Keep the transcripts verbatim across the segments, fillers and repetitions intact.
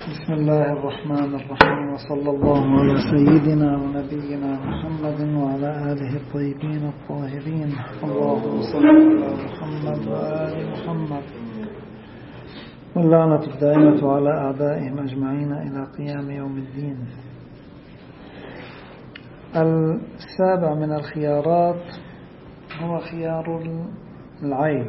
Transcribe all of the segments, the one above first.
بسم الله الرحمن الرحيم، وصلى الله على سيدنا ونبينا محمد وعلى آله الطيبين الطاهرين. اللهم صل على محمد وآل محمد، واللعنة الدائمة على أعدائهم أجمعين إلى قيام يوم الدين. السابع من الخيارات هو خيار العيب.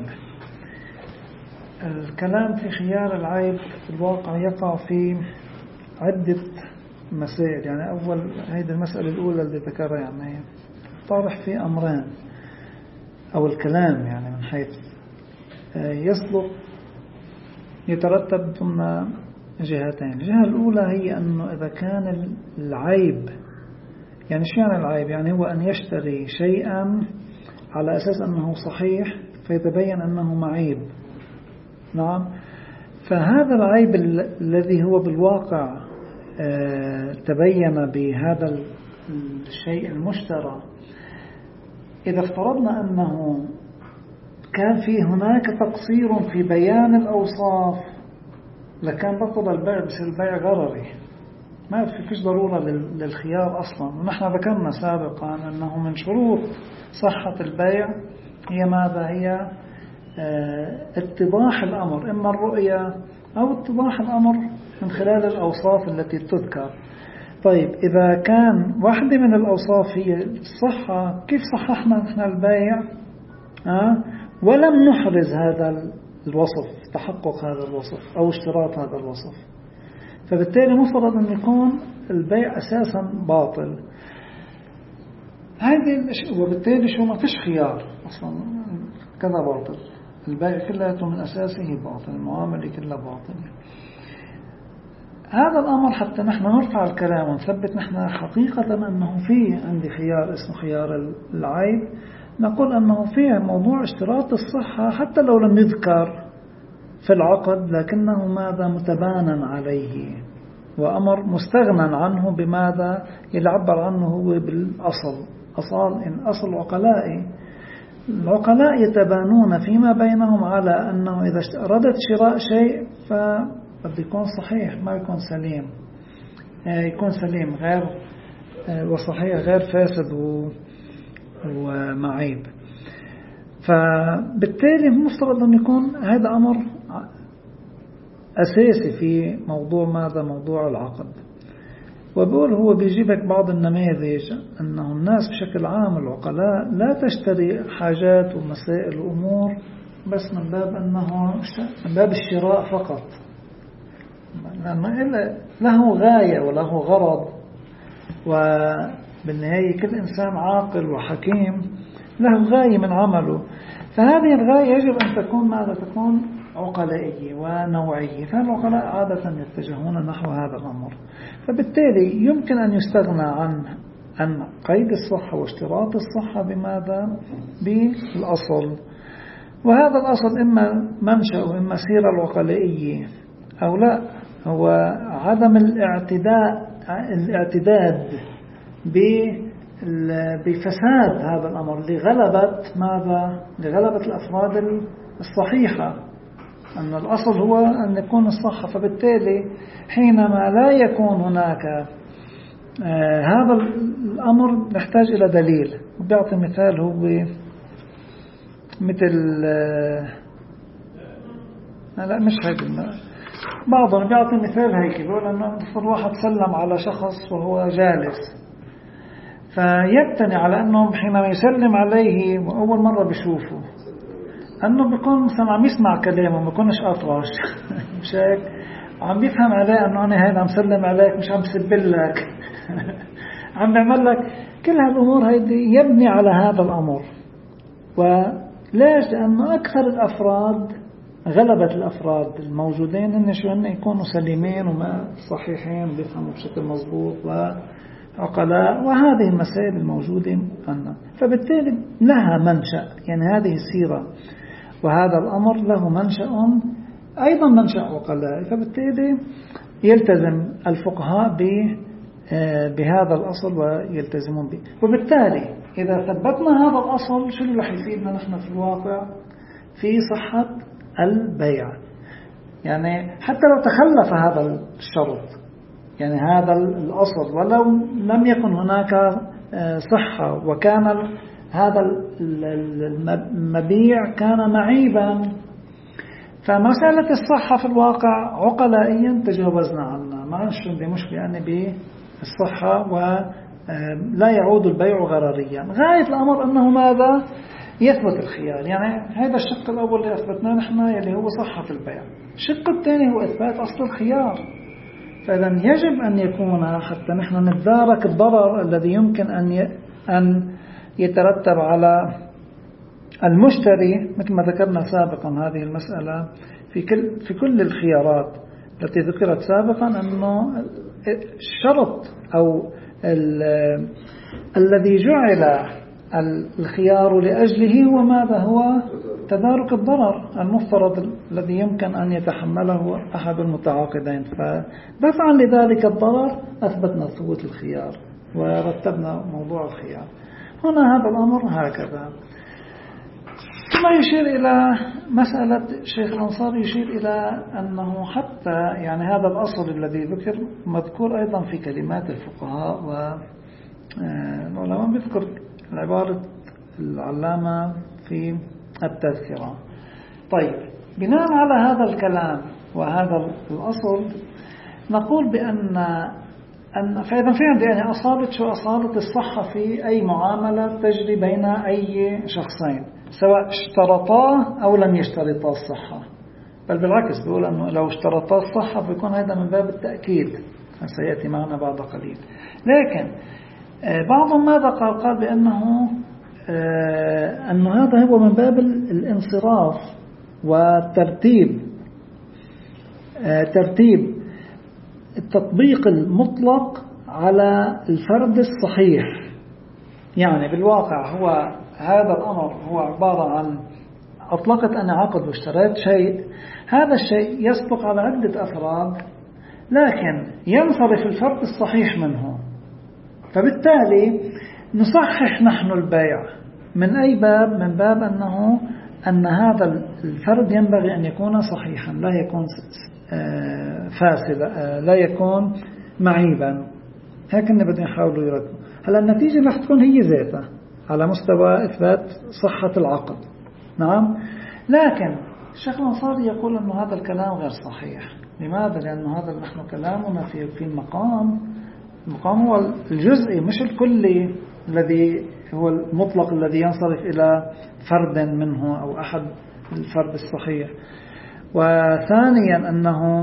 الكلام في خيار العيب في الواقع يقع في عدة مسائل. يعني أول هذه المسألة الأولى اللي ذكرها يعني طارح في أمرين، أو الكلام يعني من حيث يصدق يترتب ثم جهتين. الجهة الأولى هي أنه إذا كان العيب، يعني شو يعني العيب؟ يعني هو أن يشتري شيئا على أساس أنه صحيح فيتبين أنه معيب. نعم، فهذا العيب الذي هو بالواقع تبين بهذا الشيء المشترى، إذا افترضنا أنه كان في هناك تقصير في بيان الأوصاف لكان بطل البيع، بس البيع غرري، ما فيش ضرورة للخيار أصلا. ونحن ذكرنا سابقا أنه من شروط صحة البيع هي ماذا؟ هي اتضاح الأمر، إما الرؤية أو اتضاح الأمر من خلال الأوصاف التي تذكر. طيب إذا كان واحدة من الأوصاف هي الصحة، كيف صححنا نحن البيع أه؟ ولم نحرز هذا الوصف، تحقق هذا الوصف أو اشتراط هذا الوصف، فبالتالي مفترض أن يكون البيع أساسا باطل. هذه وبالتالي شو ما فيش خيار أصلا، كذا باطل، البيع كله من أساسه باطل، المعاملة كلها باطلة. هذا الأمر حتى نحن نرفع الكلام ونثبت نحن حقيقة أنه فيه عندي خيار اسمه خيار العيب، نقول أنه فيه موضوع اشتراط الصحة حتى لو لم يذكر في العقد، لكنه ماذا؟ متبانا عليه، وأمر مستغنى عنه بماذا؟ يعبر عنه هو بالأصل. أصل إن أصل عقلائي، العقلاء يتبانون فيما بينهم على أنه إذا أردت شراء شيء فقد يكون صحيح، ما يكون سليم، يكون سليم غير وصحيح، غير فاسد ومعيب. فبالتالي مفترض أن يكون هذا أمر أساسي في موضوع ماذا؟ موضوع العقد. وبقول هو بيجيبك بعض النماذج أنه الناس بشكل عام العقلاء لا تشتري حاجات ومسائل وأمور بس من باب أنه من باب الشراء فقط، لأنه له غاية وله غرض، وبالنهاية كل إنسان عاقل وحكيم له غاية من عمله، فهذه الغاية يجب أن تكون ماذا؟ تكون عقلائية ونوعية. فالعقلاء عادة يتجهون نحو هذا الأمر، فبالتالي يمكن أن يستغنى عن عن قيد الصحة واشتراط الصحة بماذا؟ بالأصل. وهذا الأصل إما منشأ وإما سيرة العقلائية أو لا، هو عدم الاعتداء الاعتداد بفساد هذا الأمر لغلبة ماذا؟ لغلبة الأفراد الصحيحة، أن الأصل هو أن يكون الصحة. فبالتالي حينما لا يكون هناك آه هذا الأمر نحتاج إلى دليل. بيعطي مثال هو مثل آه لا مش هيك، بعضهم بيعطي مثال هيك، بيقول أنه الواحد سلم على شخص وهو جالس، فيبتني على أنه حينما يسلم عليه وأول مرة بيشوفه أنه بيكون مثلا عم يسمع كلامه، ما بيكونش أطرش مش هيك، عم بيفهم عليه أنه أنا هيدا عم سلم عليك، مش عم سبل لك عم بيعمل لك كل هالأمور هيدي، يبني على هذا الأمر. وليش؟ لأنه أكثر الأفراد، غلبة الأفراد الموجودين إن شو إن يكونوا سليمين وما صحيحين، بيفهموا بشكل مضبوط وعقلاء، وهذه المسائل الموجودة عندنا. فبالتالي لها منشأ، يعني هذه السيرة وهذا الأمر له منشأ أيضا منشأ عقلاء، فبالتالي يلتزم الفقهاء بهذا الأصل ويلتزمون به. وبالتالي إذا ثبتنا هذا الأصل، شو اللي رح يفيدنا نحن في الواقع في صحة البيع؟ يعني حتى لو تخلف هذا الشرط، يعني هذا الأصل، ولو لم يكن هناك صحة وكان هذا المبيع كان معيبا، فمسألة الصحة في الواقع عقلائيا تجاوزنا عنها، ما عندي مشكلة أنا بالصحة ولا يعود البيع غرريا. غاية الأمر أنه ماذا يثبت الخيار، يعني هذا الشق الأول اللي أثبتناه نحن اللي هو صحة في البيع. الشق الثاني هو إثبات أصل الخيار. فإذا يجب أن يكون حتى نحن نتدارك الضرر الذي يمكن أن أن يترتب على المشتري، مثل ما ذكرنا سابقا هذه المسألة في كل في كل الخيارات التي ذكرت سابقا، أنه الشرط أو الذي جعل الخيار لأجله هو ماذا؟ هو تدارك الضرر المفترض الذي يمكن أن يتحمله أحد المتعاقدين. فدفعا لذلك الضرر أثبتنا ثبوت الخيار ورتبنا موضوع الخيار. هنا هذا الأمر هكذا. ثم يشير إلى مسألة الشيخ الأنصاري، يشير إلى أنه حتى يعني هذا الأصل الذي ذكر مذكور أيضا في كلمات الفقهاء والعلماء، بذكر العبارة العلامة في التذكرة. طيب، بناء على هذا الكلام وهذا الأصل نقول بأن أن فإذا في عندي يعني أصالة شو أصالة الصحة في أي معاملة تجري بين أي شخصين، سواء اشترطا أو لم يشترطا الصحة، بل بالعكس بيقول أنه لو اشترطا الصحة بيكون هذا من باب التأكيد، سيأتي معنا بعد قليل. لكن بعضهم ماذا قال؟ قال بأنه أنه هذا هو من باب الانصراف والترتيب، ترتيب التطبيق المطلق على الفرد الصحيح. يعني بالواقع هو هذا الأمر هو عبارة عن أطلقت أنا عقد واشتريت شيء، هذا الشيء يصدق على عدة أفراد، لكن ينصرف الفرد الصحيح منه، فبالتالي نصحح نحن البيع من أي باب؟ من باب أنه أن هذا الفرد ينبغي أن يكون صحيحا، لا يكون فاسدا، لا يكون معيبا. هكذا بدنا نحاول يردوا. هلا النتيجة رح تكون هي ذاتها على مستوى إثبات صحة العقد، نعم. لكن الشيخ الأنصاري يقول أن هذا الكلام غير صحيح. لماذا؟ لأنه هذا نحن كلامنا في في المقام المقام هو الجزئي مش الكلي، الذي هو المطلق الذي ينصرف إلى فرد منه أو أحد الفرد الصحيح. وثانيا أنه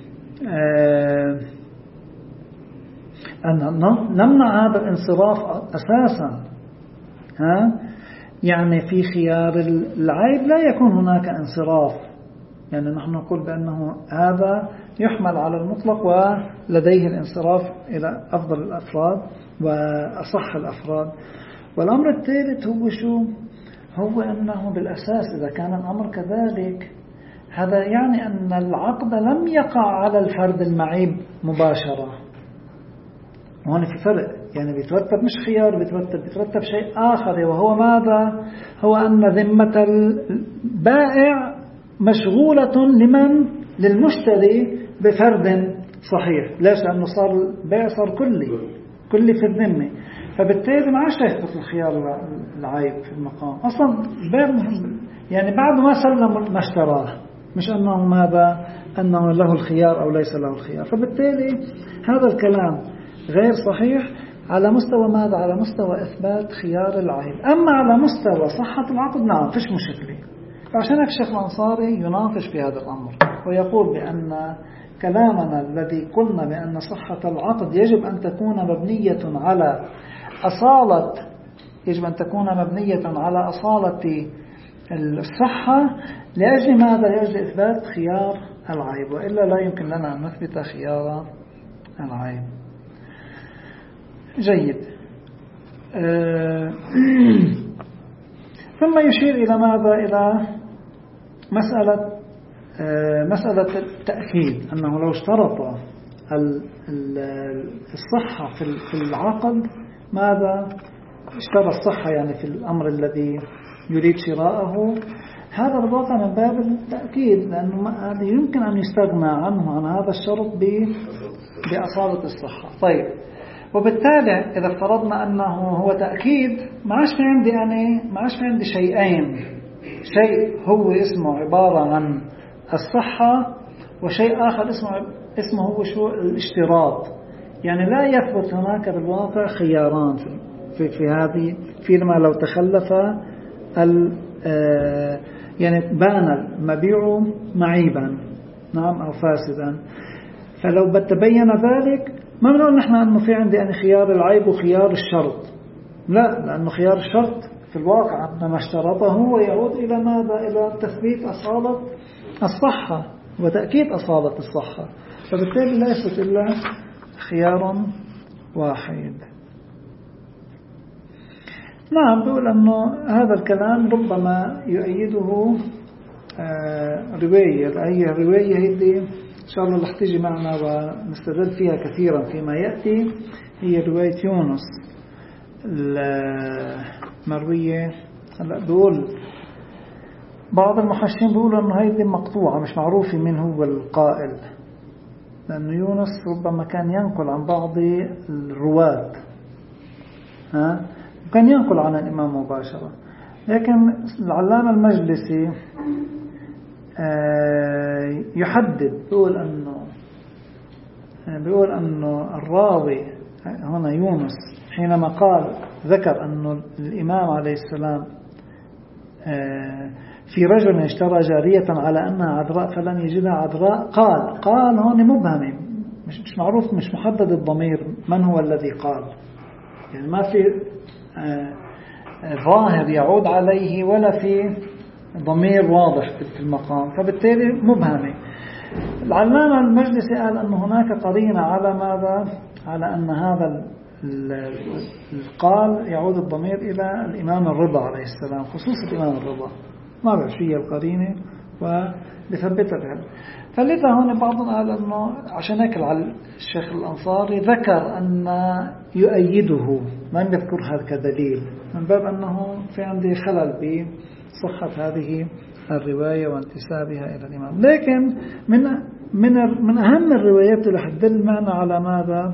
أن نمنع هذا الانصراف أساسا. ها يعني في خيار العيب لا يكون هناك انصراف، يعني نحن نقول بأنه هذا يحمل على المطلق ولديه الانصراف إلى أفضل الأفراد وأصح الأفراد. والأمر الثالث هو شو؟ هو أنه بالأساس إذا كان الأمر كذلك، هذا يعني أن العقد لم يقع على الفرد المعيب مباشرة. وهنا في فرق، يعني بيترتب مش خيار، بيترتب بيترتب شيء آخر، وهو ماذا؟ هو أن ذمة البائع مشغولة لمن؟ للمشتري بفرد صحيح. ليش؟ لأنه صار البيع صار كلي كلي في الذمة، فبالتالي ما عادش يثبت الخيار العيب في المقام أصلا. البيع يعني بعد ما سلم ما اشتراه، مش أنه ماذا؟ أنه له الخيار أو ليس له الخيار. فبالتالي هذا الكلام غير صحيح على مستوى ماذا؟ على مستوى إثبات خيار العيب. أما على مستوى صحة العقد نعم فيش مشكلة. فعشان هيك الشيخ الأنصاري يناقش في هذا الأمر ويقول بأن كلامنا الذي قلنا بأن صحة العقد يجب أن تكون مبنية على أصالة يجب أن تكون مبنية على أصالة الصحة، لأجل ماذا؟ لأجل إثبات خيار العيب، وإلا لا يمكن لنا أن نثبت خيار العيب. جيد. أه ثم يشير إلى ماذا؟ إلى مسألة أه مسألة التأكيد، أنه لو اشترط الصحة في العقد، ماذا اشترى الصحة يعني في الأمر الذي يريد شراءه، هذا بالواقع من باب التأكيد، لأنه يمكن أن يستغنى عنه عن هذا الشرط بأصالة الصحة. طيب، وبالتالي إذا افترضنا أنه هو تأكيد، ما عادش في عندي أنا ما عادش في عندي شيئين، شيء هو اسمه عبارة عن الصحة، وشيء آخر اسمه اسمه هو شو الاشتراط. يعني لا يثبت هناك بالواقع خياران في في هذه، فيما لو تخلف ال يعني بان المبيع معيبا نعم أو فاسدا. فلو تبين ذلك ما بنقول نحن أنه في عندي يعني خيار العيب وخيار الشرط، لا، لأنه خيار الشرط في الواقع ما اشترطه هو يعود إلى ماذا؟ إلى تثبيت أصالة الصحة وتأكيد أصالة الصحة، فبالتالي لا يثبت إلا خيار واحد. نعم، بقول أنه هذا الكلام ربما يؤيده آه رواية، أي رواية هذه إن شاء الله رح تيجي معنا ونستدل فيها كثيرا فيما يأتي، هي رواية يونس المروية. هلا بقول بعض المحشين بيقولوا أنه هذه مقطوعة، مش معروف من هو القائل، لأن يونس ربما كان ينقل عن بعض الرواة، ها كان ينقل عن الإمام مباشرة. لكن العلامة المجلسي يحدد، بيقول أنه بيقول أنه الراوي هنا يونس حينما قال ذكر أنه الإمام عليه السلام في رجل اشترى جارية على أنها عذراء فلن يجدها عذراء، قال قال هون مبهم، مش مش معروف، مش محدد الضمير من هو الذي قال، يعني ما في ظاهر يعود عليه ولا في ضمير واضح في المقام، فبالتالي مبهمة. العلامة المجلسي قال أن هناك قرينة على ماذا؟ على أن هذا القال يعود الضمير إلى الإمام الرضا عليه السلام، خصوص الإمام الرضا، ما بعرف شيء القرينة وبثبتها بها. فلذا هون بعضهم قال أنه عشان هيك الشيخ الأنصاري ذكر أن يؤيده، لم يذكر هذا كدليل، من باب أنه في عندي خلل بصحة هذه الرواية وانتسابها إلى الإمام. لكن من من من أهم الروايات اللي حتدل معنا على ماذا؟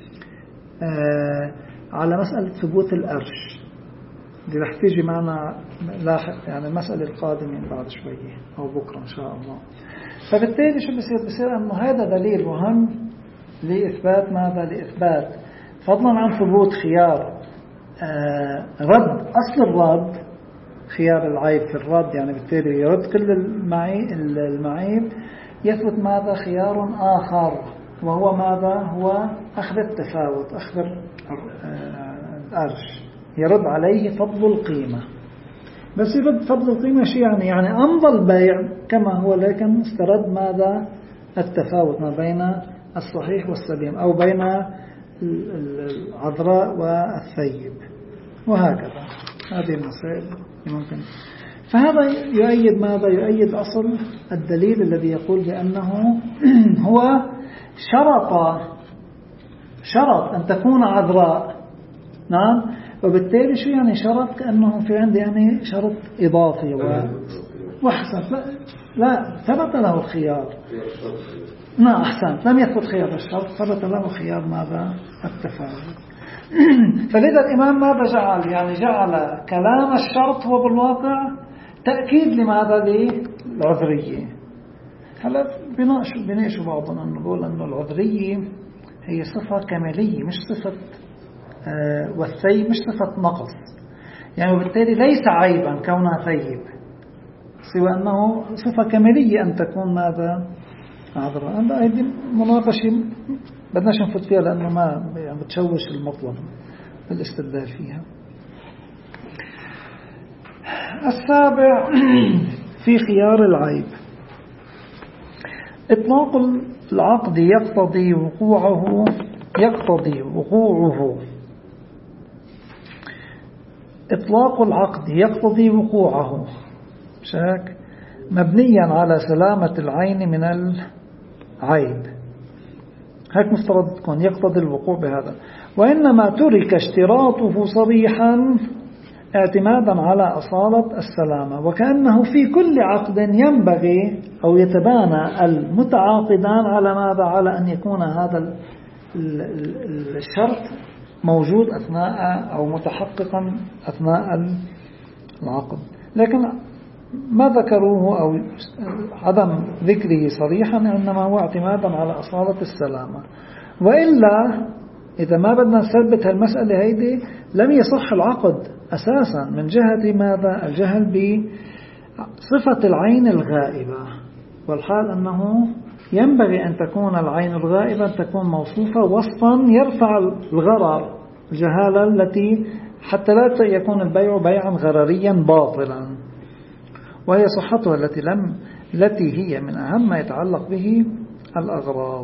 آه على مسألة ثبوت الأرش، دي رح تيجي معنا لاحق، يعني المسألة القادمة بعد شوية أو بكرة إن شاء الله. فبالتالي شو بصير؟ بصير أنه هذا دليل مهم لإثبات ماذا؟ لإثبات فضلا عن ثبوت خيار آه رد أصل الرد، خيار العيب في الرد، يعني بالتالي يرد كل المعيب، يثبت ماذا؟ خيار آخر، وهو ماذا؟ هو أخذ التفاوت، أخذ الأرش، يرد عليه فضل القيمة. بس يرد فضل القيمة شيء يعني يعني أمضى البيع كما هو، لكن استرد ماذا؟ التفاوت ما بين الصحيح والسليم، أو بين العذراء والثيب، وهكذا. هذه المسائل ممكن. فهذا يؤيد ماذا؟ يؤيد أصل الدليل الذي يقول بأنه هو شرط شرط أن تكون عذراء، نعم، وبالتالي شو يعني شرط؟ كأنه في عندي يعني شرط إضافي وحسن، لا, لا ثبت له الخيار، نعم أحسن، لم يثبت خيار الشرط، ثبت له خيار ماذا؟ التفاوت. فلذا الإمام ماذا جعل؟ يعني جعل كلام الشرط هو بالواقع تأكيد لماذا؟ للعذرية. هلا بناقشوا بناقشوا بعضنا أنه بقول أنه العذرية هي صفة كمالية، مش صفة آه والثيب مش صفة نقص، يعني وبالتالي ليس عيبا كونها ثيب، سوى أنه صفة كمالية أن تكون ماذا؟ عذراء. هذه مناقشة بدناش نفوت فيها لأنه ما يعني بتشوش المطلب الاستدلال فيها. السابع في خيار العيب، إطلاق العقد يقتضي وقوعه يقتضي وقوعه إطلاق العقد يقتضي وقوعه شاك مبنيا على سلامة العين من العيب، هيك مفترض تكون يقتضي الوقوع بهذا. وإنما ترك اشتراطه صريحا اعتمادا على أصالة السلامة، وكأنه في كل عقد ينبغي أو يتبانى المتعاقدان على ماذا؟ على أن يكون هذا الشرط موجود أثناء أو متحققا أثناء العقد. لكن ما ذكروه أو عدم ذكره صريحا إنما هو اعتمادا على أصالة السلامة. وإلا إذا ما بدنا نثبت هالمسألة هيدي لم يصح العقد أساسا من جهة ماذا؟ الجهل بصفة العين الغائبة، والحال أنه ينبغي أن تكون العين الغائبة تكون موصوفة وصفا يرفع الغرر، الجهالة التي حتى لا يكون البيع بيعا غرريا باطلا، وهي صحتها التي لم التي هي من أهم ما يتعلق به الأغراض.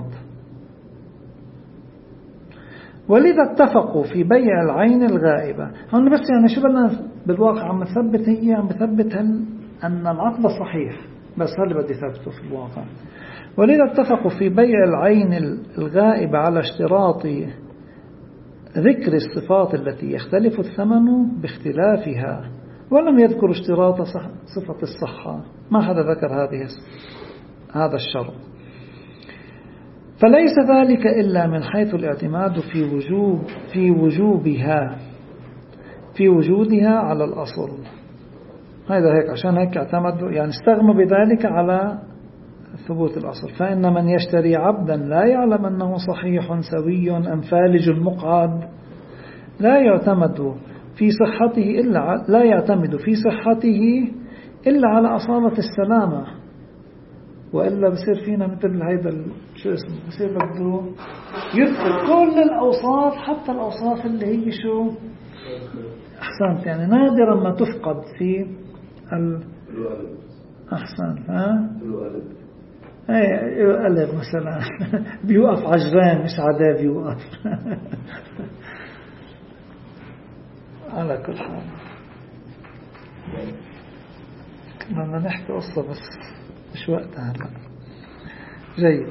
ولذا اتفقوا في بيع العين الغائبة. هون بس يعني شو بدنا بالواقع عم نثبت، هي عم نثبت أن العقد صحيح، بس هذا بدي ثبته في الواقع. ولذا اتفقوا في بيع العين الغائبة على اشتراط ذكر الصفات التي يختلف الثمن باختلافها، ولم يذكر اشتراط صفة الصحة، ما حدا ذكر هذه هذا الشرط. فليس ذلك إلا من حيث الاعتماد في وجوب في وجوبها في وجودها على الأصل. هذا هيك عشان هيك اعتمدوا، يعني استغنوا بذلك على ثبوت الأصل. فإن من يشتري عبدا لا يعلم أنه صحيح سوي أم فالج مقعد لا يعتمد في صحته إلا لا يعتمد في صحته إلا على أصالة السلامة، وإلا بصير فينا مثل هيدا شو اسمه، بصير بده يذكر كل الأوصاف حتى الأوصاف اللي هي شو أحسنت، يعني نادرا ما تفقد في ال أحسن ها ايه قلب مثلا بيوقف عجران مش عداه بيوقف على كل حال كنا نحكي قصة بس مش وقتها هلا. جيد.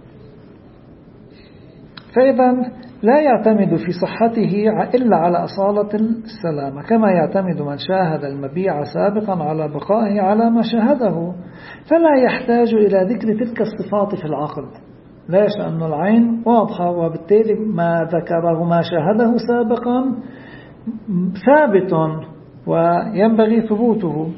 فإذا لا يعتمد في صحته إلا على أصالة السلامة، كما يعتمد من شاهد المبيع سابقا على بقائه على ما شاهده، فلا يحتاج إلى ذكر تلك الصفات في العقد. ليش؟ لأن العين واضحة، وبالتالي ما ذكره ما شاهده سابقا ثابت وينبغي ثبوته،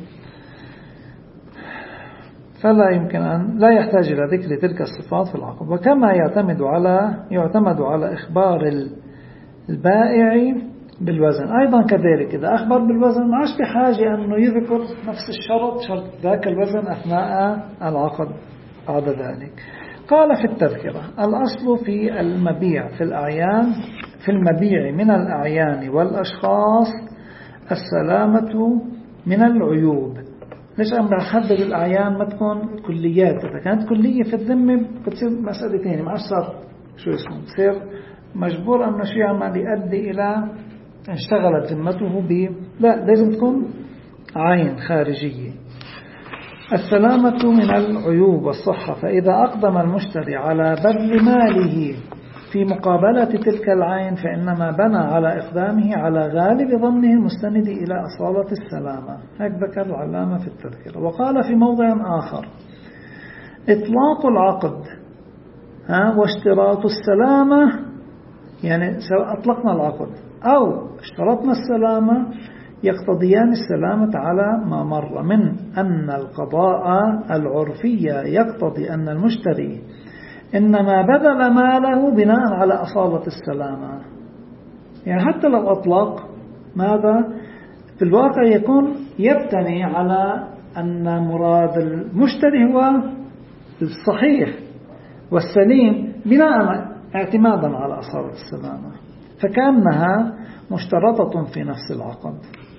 فلا يمكن أن لا يحتاج إلى ذكر تلك الصفات في العقد. وكما يعتمد على يعتمد على إخبار البائع بالوزن أيضا كذلك، إذا أخبر بالوزن ما عادش بحاجة أنه يذكر نفس الشرط شرط ذاك الوزن أثناء العقد بعد ذلك. قال في التذكرة: الأصل في المبيع في الأعيان في المبيع من الأعيان والأشخاص السلامة من العيوب. ليش أنا بحدد الأعيان ما تكون كليات؟ إذا كانت كلية في الذمة بتصير مسألة ثانية، ما صار شو اسمه بصير مجبور أن شيء عمال يؤدي إلى اشتغلت ذمته ب لا، لازم تكون عين خارجية. السلامة من العيوب والصحة. فإذا أقدم المشتري على بذل ماله في مقابلة تلك العين فإنما بنى على إقدامه على غالب ظنه المستند إلى أصالة السلامة. هيك ذكر العلامة في التذكرة. وقال في موضع آخر: إطلاق العقد ها واشتراط السلامة، يعني سواء أطلقنا العقد أو اشترطنا السلامة يقتضيان السلامة على ما مر من أن القضاء العرفي يقتضي أن المشتري إنما بذل ماله بناء على أصالة السلامة. يعني حتى لو أطلق ماذا في الواقع يكون يبتني على أن مراد المشتري هو الصحيح والسليم بناء اعتمادا على أصالة السلامة، فكأنها مشترطة في نفس العقد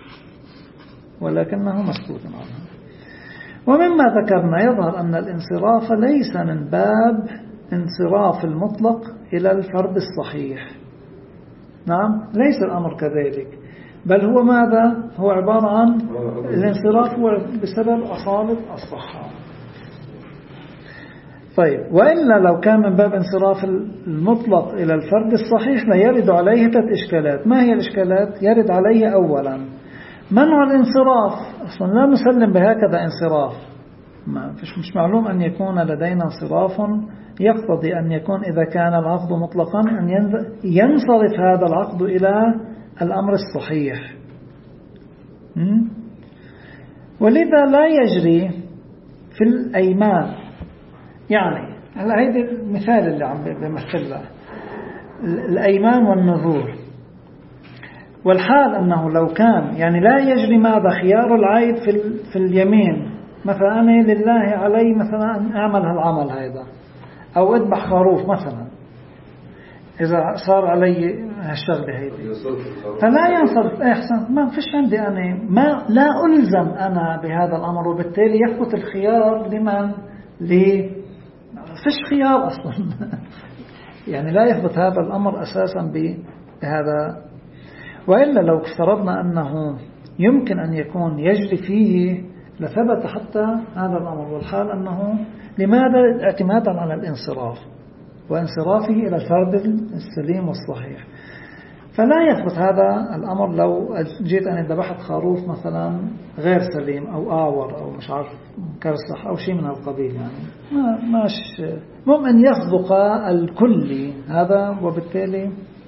ولكنه مسكوت عنها. ومما ذكرنا يظهر أن الانصراف ليس من باب انصراف المطلق إلى الفرد الصحيح. نعم، ليس الأمر كذلك، بل هو ماذا؟ هو عبارة عن الانصراف هو بسبب أصالة الصحة. طيب، وإلا لو كان من باب انصراف المطلق إلى الفرد الصحيح لا يرد عليه ثلاث إشكالات. ما هي الإشكالات؟ يرد عليه أولا منع الانصراف، أصلا لا نسلم بهكذا انصراف، ما فيش مش معلوم أن يكون لدينا انصراف يقتضي أن يكون إذا كان العقد مطلقا أن ينصرف هذا العقد إلى الأمر الصحيح. ولذا لا يجري في الأيمان، يعني هلا هيدا المثال اللي عم بمثله الأيمان والنذور، والحال أنه لو كان يعني لا يجري ماذا خيار العيب في في اليمين، مثلا أنا لله علي مثلا أن أعمل هالعمل هذا أو أذبح خروف مثلا، إذا صار علي هالشغلة هيدي فلا ينصرف. أحسن، ما فيش عندي أنا ما لا ألزم أنا بهذا الأمر، وبالتالي يثبت الخيار لمن لي فيش خيار أصلا يعني لا يثبت هذا الأمر أساسا بهذا. وإلا لو افترضنا أنه يمكن أن يكون يجري فيه لثبت حتى هذا الأمر، والحال أنه لماذا اعتمادا على الانصراف وانصرافه إلى الفرد السليم والصحيح، فلا يثبت هذا الأمر لو جيت أن ذبحت خروف مثلا غير سليم أو آور أو مش عارف كرسح أو شيء من القبيل، يعني ما ماش مهم أن يصدق الكل هذا، وبالتالي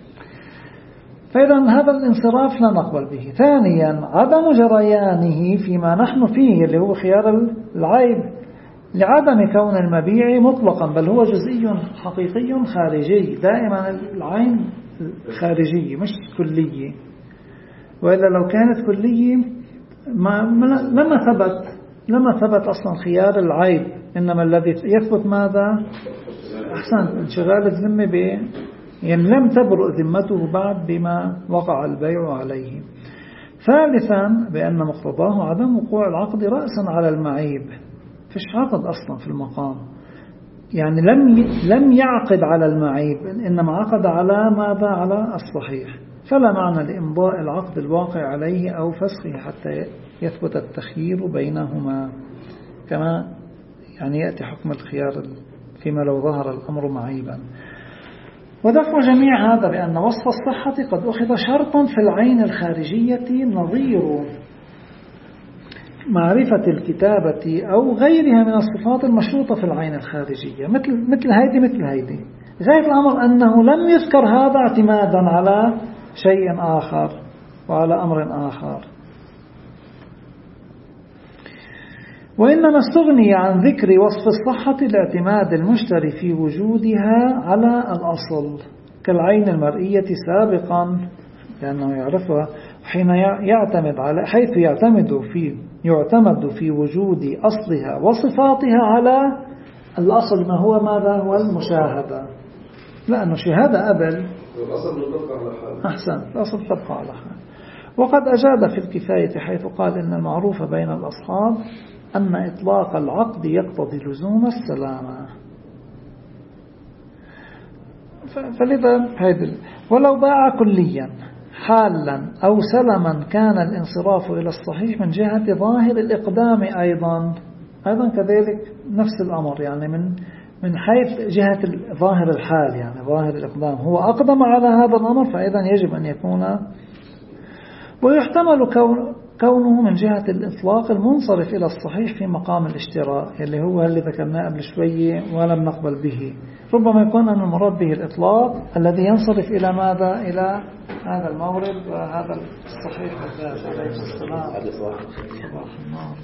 فإذا هذا الانصراف لا نقبل به. ثانيا عدم جريانه فيما نحن فيه اللي هو خيار العيب لعدم كون المبيع مطلقا، بل هو جزئي حقيقي خارجي، دائما العين خارجية مش كلية، وإلا لو كانت كلية ما لما ثبت لما ثبت أصلا خيار العيب، إنما الذي يثبت ماذا؟ أحسن، انشغال الذمة ب يعني لم تبرؤ ذمته بعد بما وقع البيع عليه. ثالثا بأن مقتضاه عدم وقوع العقد رأسا على المعيب، فيش عقد أصلا في المقام، يعني لم لم يعقد على المعيب، إنما عقد على ماذا؟ على الصحيح، فلا معنى لإمضاء العقد الواقع عليه أو فسخه حتى يثبت التخيير بينهما، كما يعني يأتي حكم الخيار فيما لو ظهر الأمر معيبا. ودفع جميع هذا بأن وصف الصحة قد أخذ شرطا في العين الخارجية نظير معرفة الكتابة أو غيرها من الصفات المشروطة في العين الخارجية، مثل مثل هيدي مثل هيدي غير الأمر أنه لم يذكر هذا اعتمادا على شيء آخر وعلى أمر آخر، وإنما استغني عن ذكر وصف الصحة لاعتماد المشتري في وجودها على الأصل كالعين المرئية سابقا، لأنه يعرفها حين يعتمد على حيث يعتمد في يعتمد في وجود أصلها وصفاتها على الأصل ما هو ماذا؟ هو المشاهدة، لأنه شهادة قبل الأصل تبقى على حال. أحسن، الأصل تبقى على حال. وقد أجاد في الكفاية حيث قال إن المعروف بين الأصحاب أن إطلاق العقد يقتضي لزوم السلامة، فلذا هذا ولو باع كليا حالا أو سلما كان الانصراف إلى الصحيح من جهة ظاهر الإقدام أيضا أيضا كذلك نفس الأمر، يعني من من حيث جهة ظاهر الحال، يعني ظاهر الإقدام هو أقدم على هذا الأمر، فإذا يجب أن يكون. ويحتمل كون كونه من جهة الإطلاق المنصرف إلى الصحيح في مقام الاشتراء اللي هو اللي ذكرناه قبل شوية ولم نقبل به، ربما يكون أن المراد به الإطلاق الذي ينصرف إلى ماذا؟ إلى هذا المورد وهذا الصحيح بالذات عليه السلام. صباح النور.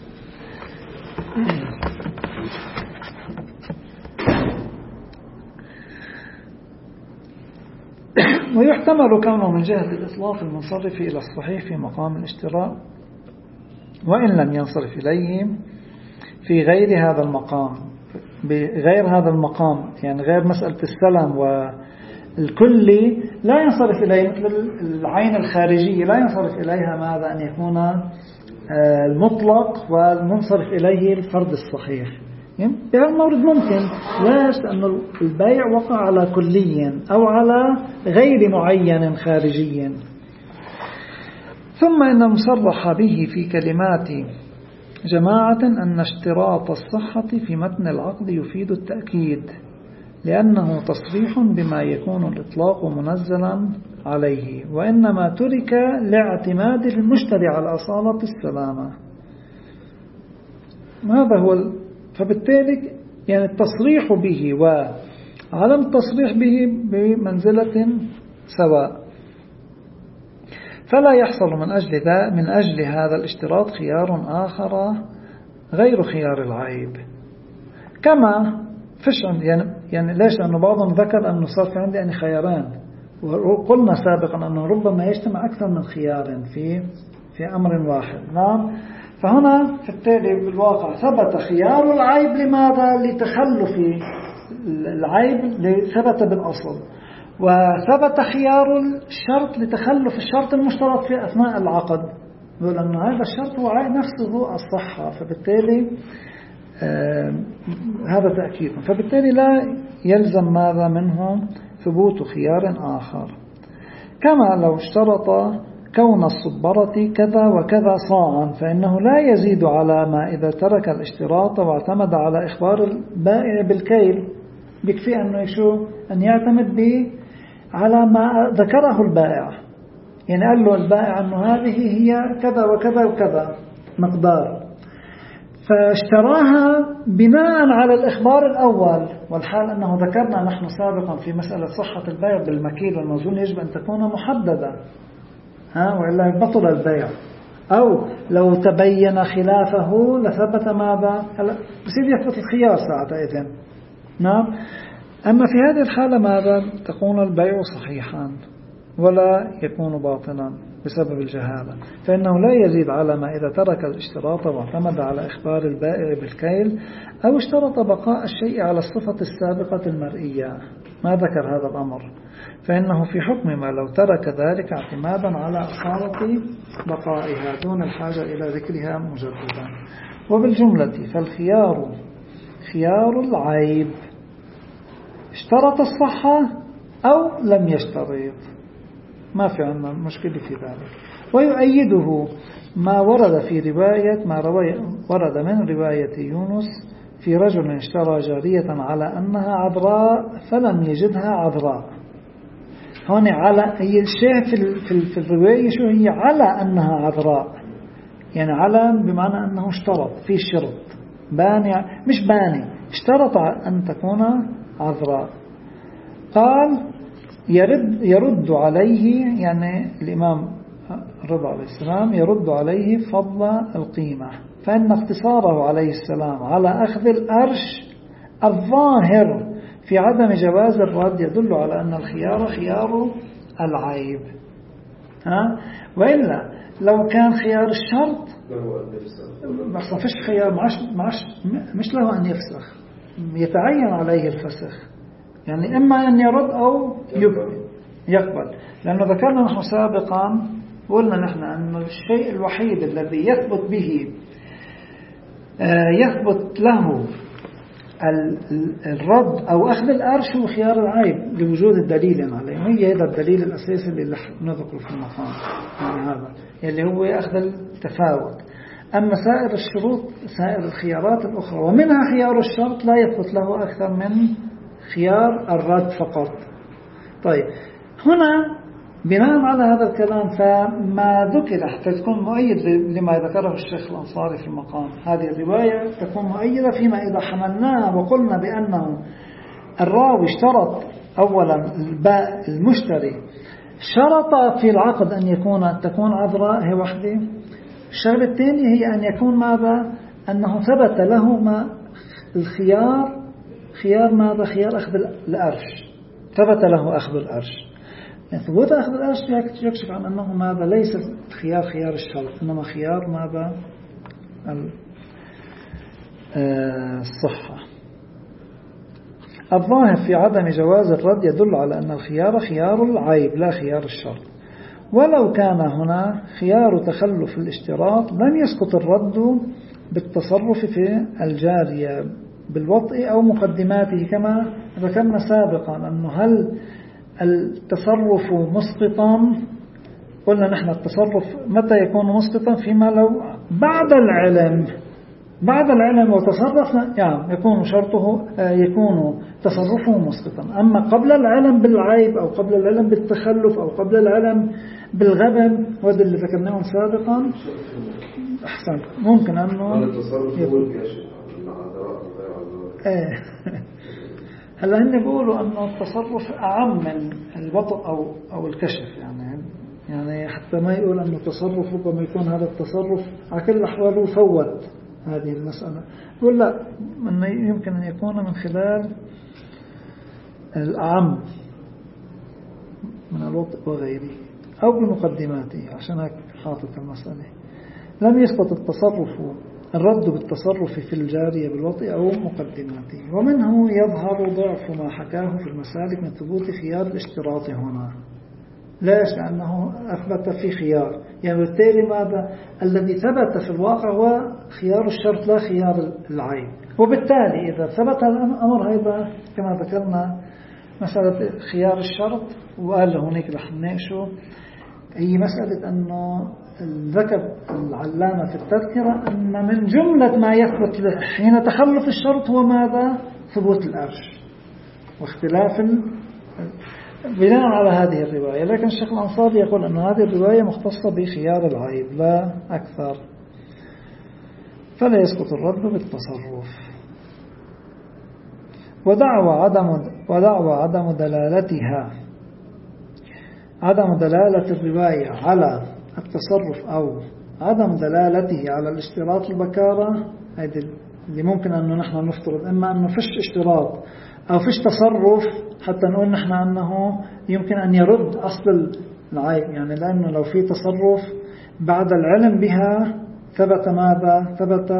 ويحتمل كونه من جهة الإطلاق المنصرف إلى الصحيح في مقام الاشتراء وإن لم ينصرف إليه في غير هذا المقام، بغير هذا المقام يعني غير مسألة السلم والكلي لا ينصرف إليه، مثل العين الخارجية لا ينصرف إليها ماذا؟ أن يكون المطلق والمنصرف إليه الفرد الصحيح. بهذا المورد ممكن، ليش؟ لأن البيع وقع على كلي أو على غير معين خارجي. ثم إن مصرح به في كلمات جماعة أن اشتراط الصحة في متن العقد يفيد التأكيد، لأنه تصريح بما يكون الإطلاق منزلا عليه، وإنما ترك لاعتماد المشتري على أصالة السلامة. هذا هو ال... فبالتالي يعني التصريح به وعدم التصريح به بمنزلة سواء، فلا يحصل من أجل ذا من أجل هذا الاشتراط خيار آخر غير خيار العيب. كما فيش يعني يعني ليش؟ لأنه بعضهم ذكر أنه صار في عندي يعني خياران، وقلنا سابقا أنه ربما يجتمع أكثر من خيار في في أمر واحد. نعم. فهنا في التالي بالواقع ثبت خيار العيب. لماذا؟ لتخلف العيب ثبت بالأصل، وثبت خيار الشرط لتخلف الشرط المشترط في أثناء العقد، لأن هذا الشرط هو نفسه الصحة، فبالتالي آه هذا تأكيد. فبالتالي لا يلزم ماذا منه ثبوت خيار آخر. كما لو اشترط كون الصبرة كذا وكذا صاعا، فإنه لا يزيد على ما إذا ترك الاشتراط واعتمد على إخبار البائع بالكيل. بيكفي أنه يشو أن يعتمد به على ما ذكره البائع، يعني قال له البائع أنه هذه هي كذا وكذا وكذا مقدار، فاشتراها بناء على الإخبار الأول، والحال أنه ذكرنا نحن سابقا في مسألة صحة البيع بالمكيل والموزون يجب أن تكون محددة، ها وإلا يبطل البيع. أو لو تبين خلافه لثبت ماذا؟ بصير يثبت الخيار ساعتها. نعم. أما في هذه الحالة ماذا؟ تكون البيع صحيحا ولا يكون باطلا بسبب الجهالة، فإنه لا يزيد على ما إذا ترك الاشتراط واعتمد على إخبار البائع بالكيل أو اشترط بقاء الشيء على الصفة السابقة المرئية. ما ذكر هذا الأمر، فإنه في حكم ما لو ترك ذلك اعتمادا على أصالة بقائها دون الحاجة إلى ذكرها مجددا. وبالجملة فالخيار خيار العيب، اشترط الصحة أو لم يشترط، ما في عندنا مشكلة في ذلك. ويؤيده ما ورد في رواية ما ورد من رواية يونس في رجل اشترى جارية على أنها عذراء فلم يجدها عذراء. هون على هي الشيء في في في الرواية شو هي؟ على أنها عذراء، يعني على بمعنى أنه اشترط في شرط باني مش باني، اشترط أن تكون عذراء. قال يرد يرد عليه، يعني الإمام رضا عليه السلام يرد عليه فضل القيمة، فإن اقتصاره عليه السلام على أخذ الأرش الظاهر في عدم جواز الرد يدل على أن الخيار خيار العيب. ها؟ وإلا لو كان خيار الشرط بس ما فيش خيار معش معش مش له أن يفسخ، يتعين عليه الفسخ، يعني إما أن يرد أو يقبل. لأنه ذكرنا نحن سابقا قلنا نحن أن الشيء الوحيد الذي يثبت به يثبت له الرد أو أخذ الأرش هو خيار العيب لوجود الدليل عليه. هي هذا الدليل الأساسي اللي نذكره في المقام، يعني هذا اللي هو أخذ التفاوت. أما سائر الشروط سائر الخيارات الأخرى ومنها خيار الشرط لا يثبت له أكثر من خيار الرد فقط. طيب هنا بناء على هذا الكلام فما ذكر حتى تكون مؤيد لما ذكره الشيخ الأنصاري في المقام، هذه الرواية تكون مؤيدة فيما إذا حملناها وقلنا بأنه الراوي اشترط أولا المشتري شرط في العقد أن يكون تكون عذراء هي وحده. الشغلة الثانية هي أن يكون ماذا؟ أنه ثبت له ما الخيار خيار ماذا؟ خيار أخذ الأرش، ثبت له أخذ الأرش. يعني ثبوت أخذ الأرش يكشف عن أنه ماذا؟ ليس خيار خيار الشرط، إنما خيار ماذا؟ الصحة. الظاهر في عدم جواز الرد يدل على أن الخيار خيار العيب لا خيار الشرط. ولو كان هنا خيار تخلف الاشتراط لم يسقط الرد بالتصرف في الجارية بالوطء أو مقدماته، كما ذكرنا سابقا أنه هل التصرف مسقطا؟ قلنا نحن التصرف متى يكون مسقطا؟ فيما لو بعد العلم بعد العلم وتصرف يعني يكون شرطه يكون تصرفه مسقطا. أما قبل العلم بالعيب أو قبل العلم بالتخلف أو قبل العلم بالغبن، وهذا اللي ذكرناه سابقا، أحسن ممكن أنه ايه هلا هن بيقولوا أنه التصرف أعم من الوطء أو أو الكشف، يعني يعني حتى ما يقول أنه تصرف ربما يكون هذا التصرف على كل الأحوال وفوت هذه المسألة. يقول لا، أنه يمكن أن يكون من خلال الأعم من الوطء وغيره أو بمقدماته، عشان هيك حاطط المسألة. لم يسقط التصرف الرد بالتصرف في الجارية بالوطء أو مقدماته. ومنه يظهر ضعف ما حكاه في المسالك من ثبوت خيار الاشتراط هنا. ليش؟ لأنه أثبت في خيار، يعني بالتالي ماذا الذي ثبت في الواقع هو خيار الشرط لا خيار العيب. وبالتالي إذا ثبت الأمر هذا كما ذكرنا مسألة خيار الشرط، وقال هناك رح نناقشه، هي مسألة أنه ذكر العلامة في التذكرة أن من جملة ما يثبت حين تخلف الشرط هو ماذا؟ ثبوت الأرش واختلاف بناء على هذه الرواية. لكن الشيخ الأنصاري يقول أن هذه الرواية مختصة بخيار العيب لا أكثر، فلا يسقط الرد بالتصرف. ودعوى عدم ودعوى عدم دلالتها عدم دلالة الرواية على التصرف أو عدم دلالته على الاشتراط البكارة، هذه اللي ممكن أنه نحن نفترض إما أنه فيش اشتراط أو فيش تصرف حتى نقول نحن أنه يمكن أن يرد أصل العيب، يعني لأنه لو في تصرف بعد العلم بها ثبت ماذا؟ ثبت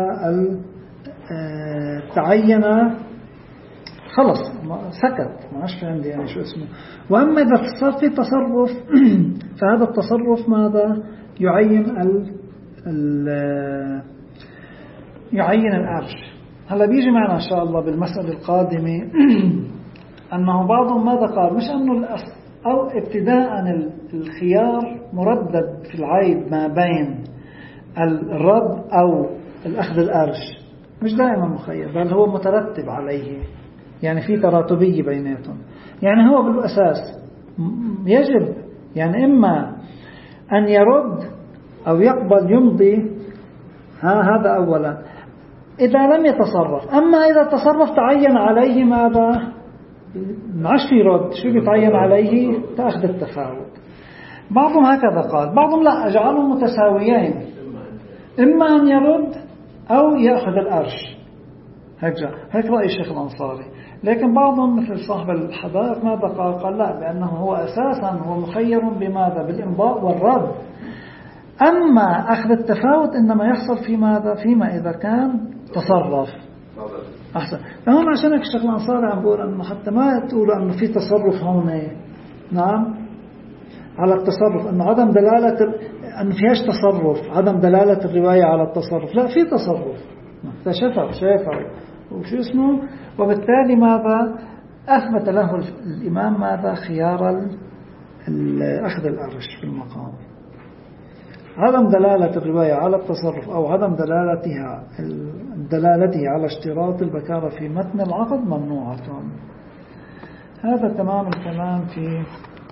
تعين خلص سكت، ما عادش في عندي يعني شو اسمه. وأما إذا صار في تصرف فهذا التصرف ماذا؟ يعين ال ال يعين الأرش. هلا بيجي معنا إن شاء الله بالمسألة القادمة أنه بعضهم ماذا قال؟ مش أنه الأصل أو ابتداء الخيار مردد في العيب ما بين الرد أو الأخذ الأرش، مش دائما مخير، بل هو مترتب عليه، يعني في تراتبية بيناتهم. يعني هو بالأساس يجب يعني إما أن يرد أو يقبل يمضي، ها هذا أولا إذا لم يتصرف. أما إذا تصرف تعين عليه ماذا؟ ما عادش في رد، شو بيتعين عليه؟ تأخذ التفاوت. بعضهم هكذا قال، بعضهم لا، أجعلهم متساويين، إما أن يرد أو يأخذ الأرش. هيك هيك رأي الشيخ الأنصاري. لكن بعضهم مثل صاحب الحدائق ماذا قال؟ قال لا، بأنه هو أساسا هو مخير بماذا؟ بالإمضاء والرد. أما أخذ التفاوت إنما يحصل في ماذا؟ فيما إذا كان تصرف. أحسن. فهم عشان هيك الشيخ الأنصاري عم بقول أنه حتى ما تقولوا أنه في تصرف هون، نعم، على التصرف، أنه عدم دلالة أنه فيهاش تصرف، عدم دلالة الرواية على التصرف، لا في تصرف، فشفر شافر وشو اسمه. وبالتالي ماذا؟ أثبت له الإمام ماذا؟ خيار أخذ الأرش في المقام. عدم دلالة الرواية على التصرف أو عدم دلالتها دلالته على اشتراط البكارة في متن العقد ممنوعة. هذا تمام الكلام في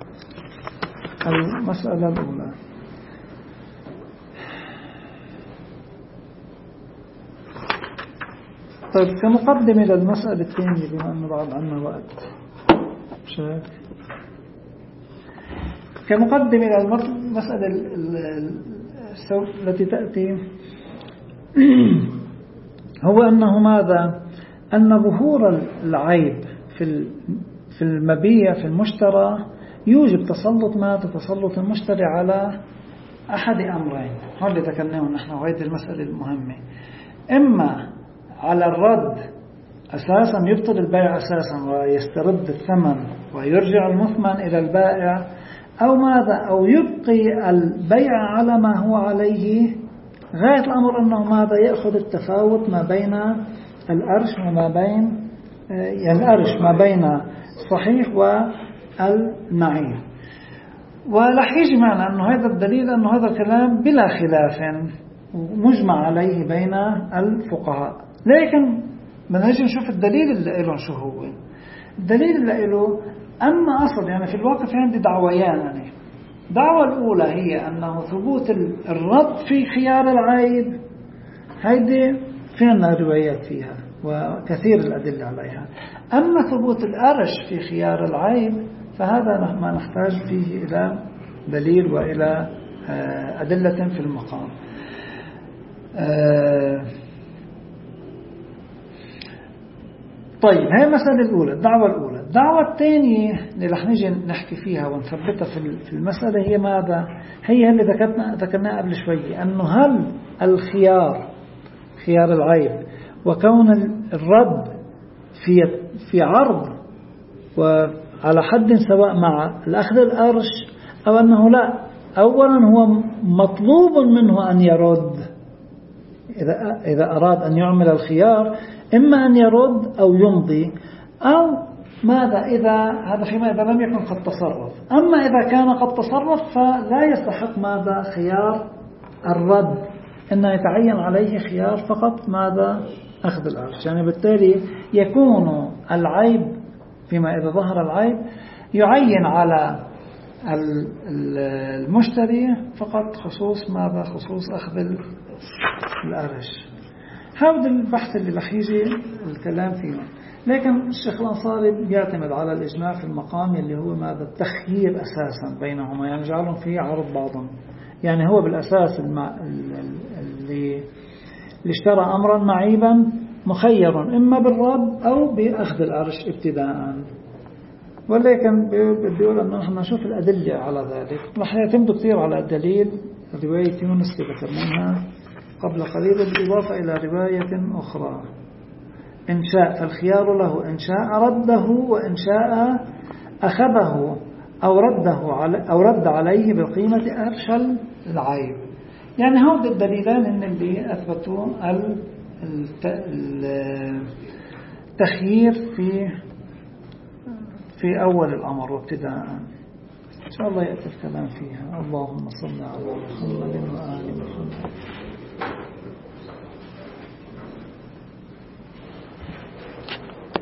المسألة الأولى. طيب كمقدمة للمسألة الثانية بما أنه بعد عنا وقت، شايف كمقدمة للمسألة التي تأتي هو أنه ماذا؟ أن ظهور العيب في في المبيع في المشترى يوجب تسلط ماذا؟ تسلط المشتري على أحد أمرين، هذا اللي ذكرناه نحن، وهذه المسألة المهمة. إما على الرد أساسا يبطل البيع أساسا ويسترد الثمن ويرجع المثمن إلى البائع، أو ماذا؟ أو يبقي البيع على ما هو عليه. غاية الأمر أنه ماذا؟ يأخذ التفاوت ما بين الأرش وما بين يعني الأرش ما بين الصحيح والمعيب. ولح يجي معنا أنه هذا الدليل أنه هذا الكلام بلا خلاف ومجمع عليه بين الفقهاء. لكن بدنا نجي نشوف الدليل اللي له شو هو. الدليل اللي له أما أصل يعني في الواقع في عندي دعويان. يعني الدعوة الأولى هي أنه ثبوت الرد في خيار العيب، هيدي فينا روايات فيها وكثير الأدلة عليها. أما ثبوت الأرش في خيار العيب فهذا ما نحتاج فيه إلى دليل وإلى أدلة في المقام. طيب هاي المسألة الأولى، الدعوة الأولى. الدعوة الثانية اللي رح نيجي نحكي فيها ونثبتها في المسألة هي ماذا؟ هي اللي ذكرنا ذكرناها قبل شوي، أنه هل الخيار خيار العيب وكون الرد في في عرض وعلى حد سواء مع الأخذ الأرش، أو أنه لا، أولا هو مطلوب منه أن يرد إذا إذا أراد أن يعمل الخيار، إما أن يرد أو يمضي، أو ماذا إذا هذا فيما إذا لم يكن قد تصرف. أما إذا كان قد تصرف فلا يستحق ماذا خيار الرد، إنه يتعين عليه خيار فقط ماذا أخذ الأرش. يعني بالتالي يكون العيب فيما إذا ظهر العيب يعين على المشتري فقط خصوص ماذا خصوص أخذ الأرش. هذا البحث اللي رح يجي الكلام فيه. لكن الشيخ الأنصاري بيعتمد على الإجماع في المقام اللي هو ماذا التخيير أساسا بينهما، يعني جعلهم فيه عرض بعضهم. يعني هو بالأساس المع... اللي اللي اشترى أمرا معيبا مخير إما بالرد أو بأخذ الأرش ابتداء. ولكن بيقول أنه نحن نشوف الأدلة على ذلك. رح يعتمد كثير على الدليل رواية يونس اللي ذكرناها قبل قليل، بالإضافة إلى رواية أخرى. إن شاء فالخيار له، إن شاء رده، وإن شاء أخذه أو رده علي أو رد عليه بقيمة أرش العيب. يعني هذا الدليلان إن اللي أثبتوا التخيير في في أول الأمر وابتداء. إن شاء الله يأتي الكلام فيها. اللهم صل على محمد وآله.